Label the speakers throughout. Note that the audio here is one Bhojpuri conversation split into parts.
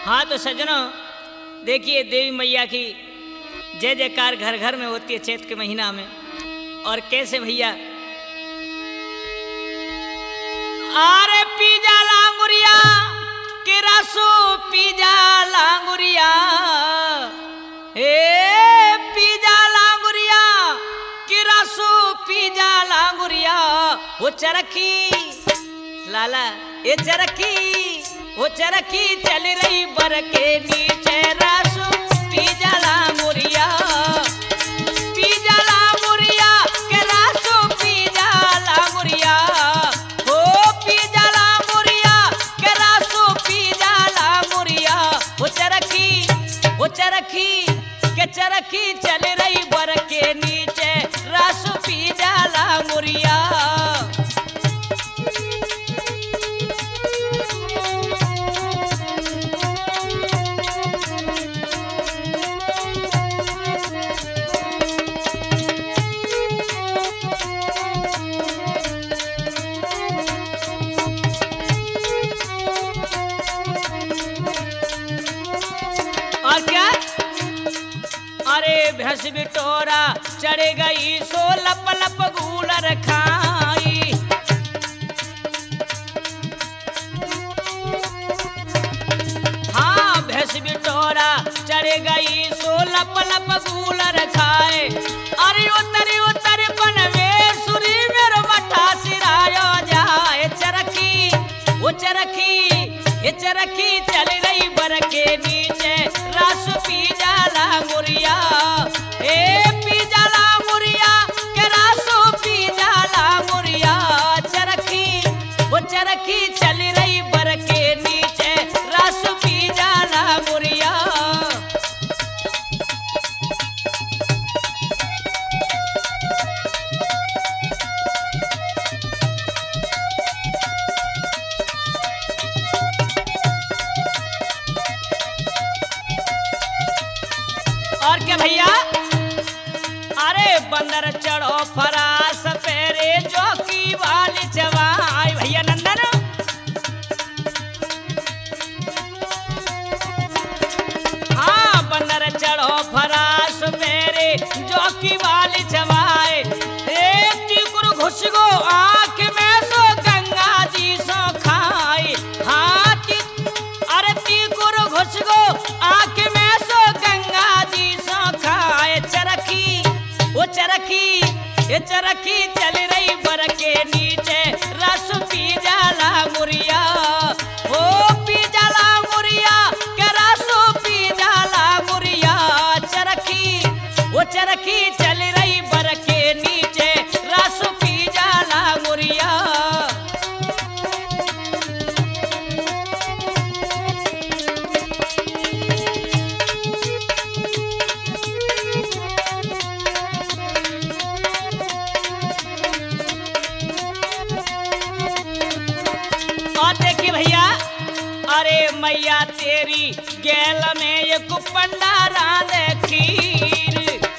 Speaker 1: हाँ तो सज्जनों, देखिए देवी मैया की जय जयकार घर घर में होती है चैत के महीना में। और कैसे भैया, अरे पीजा लांगुरिया के रसो पीजा लांगुरिया, ए पीजा लांगुरिया के रसो पीजा लांगुरिया। वो चरखी लाला ये चरखी, वो चरखी चल रही बर के नीचे रसो पीजा लांगुरिया, पीजा लांगुरिया के रसो पीजा लांगुरिया। हो पीजा लांगुरिया के रसो पीजा लांगुरिया। वो चरखी के चरखी चल रही बर के नीचे रसो पीजा लांगुरिया। और क्या, अरे भैंस बिटोरा चढ़ गई सो लप लप गूलर खाई। हाँ भैंस बिटोरा चढ़ गई सो लप लप गूलर खाए। अरे उतरी उतरी बनवे सुरी मेरो मठा सिरायो जाए। चरखी वो चरखी ये चरखी चल रही बर के नीचे रस पीजा लांगुरिया। ए पीजा लांगुरिया के रसो पीजा लांगुरिया। वो चरखी चल रही बर के नीचे रस पीजा लांगुरिया। और क्या भैया, अरे बंदर चढ़ो फरास पेरे जोकी वाली जवाई। भैया नंदन, हाँ बंदर चढ़ो फरास मेरे जोकी वाली जवाई। एक टिकुर घुस गो आँख में सो गंगा जी सो खाई। हाँ अरे टिकुर घुस गो आँख में सो गंगा जी सो खाए। ये चरखी चल रही बर के नीचे रस पीजा लांगुरिया। ओ पीजा लांगुरिया के रसो पीजा लांगुरिया। वो चरखी चल रही बर के नीचे रस पीजा लांगुरिया। और देखिए भैया, अरे मैया तेरी गैल में एक पंडारा दे खीर।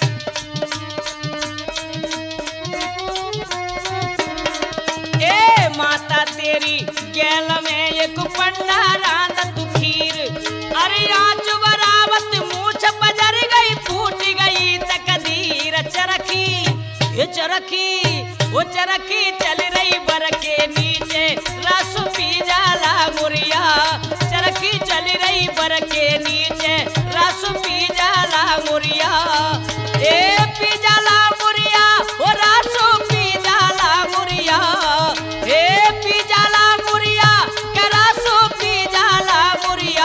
Speaker 1: ए माता तेरी गैल में एक पंडारा दे खीर। अरे आज बरावत मूछ बजर गई फूट गई तकदीर। ये चरखी वो चरखी चल रही बर के नीचे रस पीजा लांगुरिया। चरखी चल रही बर के नीचे रस पीजा लांगुरिया। ए पीजा लांगुरिया ओ रसो पीजा लांगुरिया। ए पीजा लांगुरिया के रसो पीजा लांगुरिया।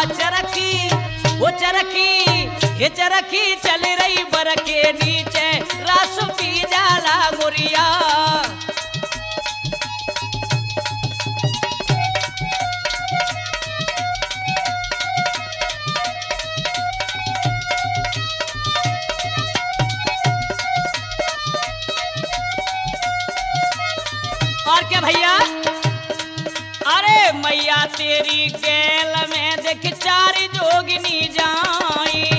Speaker 1: ये चरखी चल रही बर के नीचे रस पीजा लांगुरिया। और क्या भैया, अरे मैया तेरी गैल में देख चार जोगिनी जाई।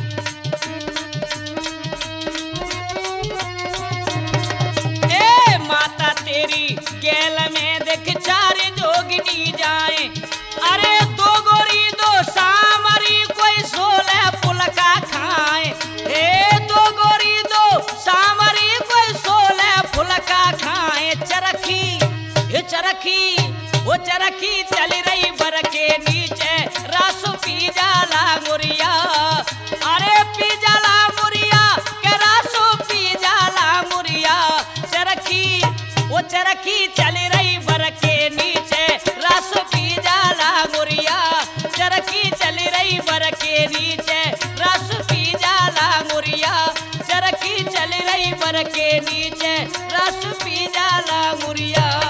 Speaker 1: ए माता तेरी गैल में देख चार जोगिनी जाए। अरे दो गोरी दो सा खाए चरखी। ये चरखी वो चरखी चल रही बर के नीचे, रस पी जाला मुरिया। अरे पी जाला मुरिया के रस पी जाला मुरिया। चरखी वो चरखी चल रही बर के नीचे, रस पी जाला मुरिया। चरखी चल रही बर के नीचे, रस पी जाला मुरिया। चरखी चल रही बर के नीचे, रस पी जाला मुरिया।